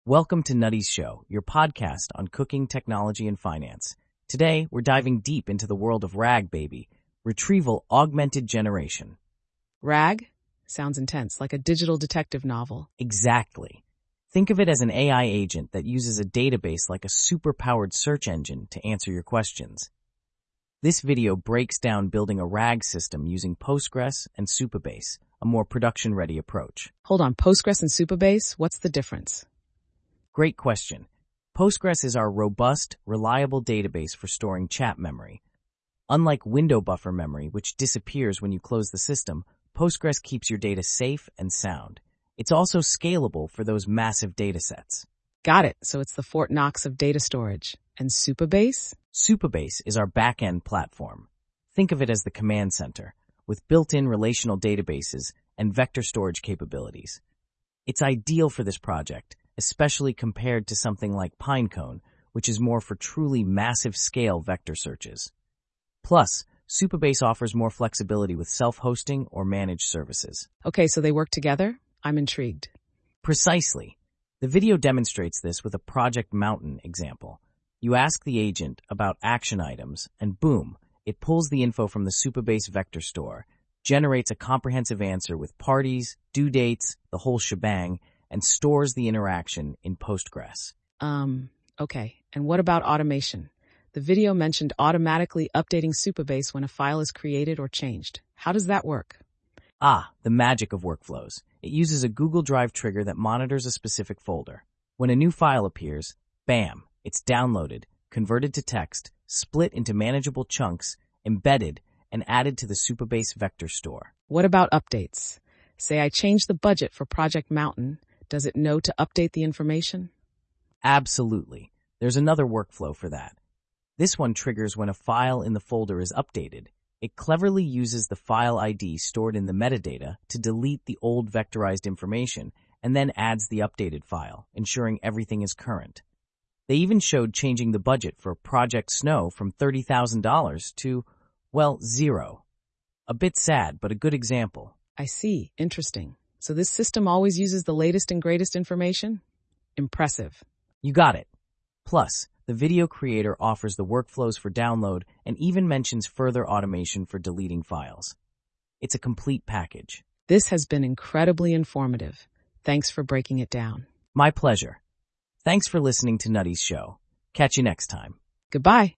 Welcome to Nutty's Show, your podcast on cooking, technology, and finance. Today, we're diving deep into the world of RAG, baby, Retrieval Augmented Generation. RAG? Sounds intense, like a digital detective novel. Exactly. Think of it as an AI agent that uses a database like a super-powered search engine to answer your questions. This video breaks down building a RAG system using Postgres and Supabase, a more production-ready approach. Hold on, Postgres and Supabase? What's the difference? Great question. Postgres is our robust, reliable database for storing chat memory. Unlike window buffer memory, which disappears when you close the system, Postgres keeps your data safe and sound. It's also scalable for those massive datasets. Got it. So it's the Fort Knox of data storage. And Supabase? Supabase is our back-end platform. Think of it as the command center, with built-in relational databases and vector storage capabilities. It's ideal for this project, especially compared to something like Pinecone, which is more for truly massive-scale vector searches. Plus, Supabase offers more flexibility with self-hosting or managed services. Okay, so they work together? I'm intrigued. Precisely. The video demonstrates this with a Project Mountain example. You ask the agent about action items, and boom, it pulls the info from the Supabase vector store, generates a comprehensive answer with parties, due dates, the whole shebang, and stores the interaction in Postgres. Okay. And what about automation? The video mentioned automatically updating Supabase when a file is created or changed. How does that work? The magic of workflows. It uses a Google Drive trigger that monitors a specific folder. When a new file appears, bam, it's downloaded, converted to text, split into manageable chunks, embedded, and added to the Supabase vector store. What about updates? Say I change the budget for Project Mountain. Does it know to update the information? Absolutely. There's another workflow for that. This one triggers when a file in the folder is updated. It cleverly uses the file ID stored in the metadata to delete the old vectorized information and then adds the updated file, ensuring everything is current. They even showed changing the budget for Project Snow from $30,000 to, well, zero. A bit sad, but a good example. I see. Interesting. So this system always uses the latest and greatest information? Impressive. You got it. Plus, the video creator offers the workflows for download and even mentions further automation for deleting files. It's a complete package. This has been incredibly informative. Thanks for breaking it down. My pleasure. Thanks for listening to Nutty's Show. Catch you next time. Goodbye.